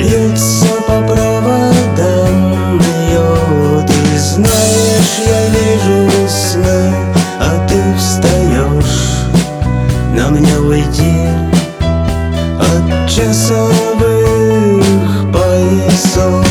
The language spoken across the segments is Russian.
Бьются по проводам ее. Ты знаешь, я вижу сны, а ты встаешь. На мне уйти от часовых поясов.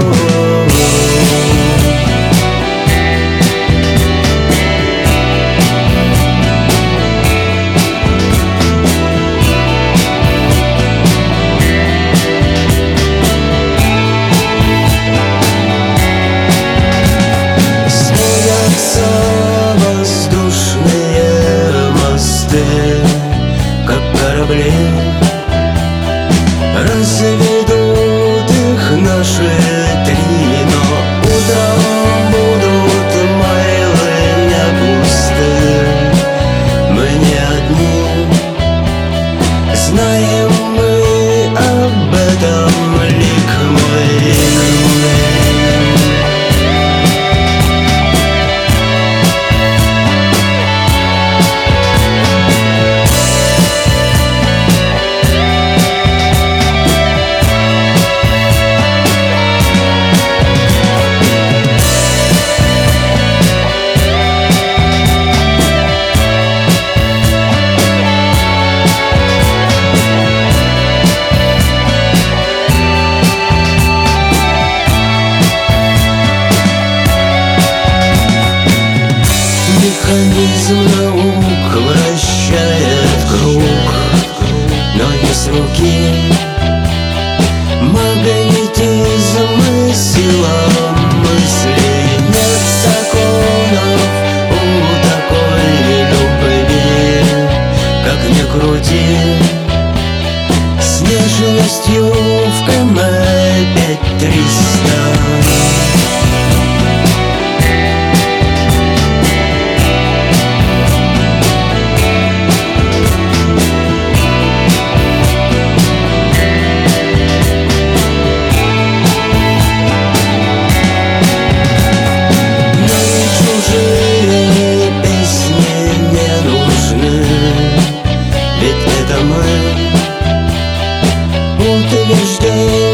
Воздушные мосты, как корабли, разведут их наши три. Но утром будут майлы не пусты. Мы не одни, знаем мы об этом, лик мой. Механизм наук вращает круг, но не с руки. Магнетизм и сила мысли. Нет законов у такой любви. Как ни крути, с нежностью в КМ 5300. Утверждение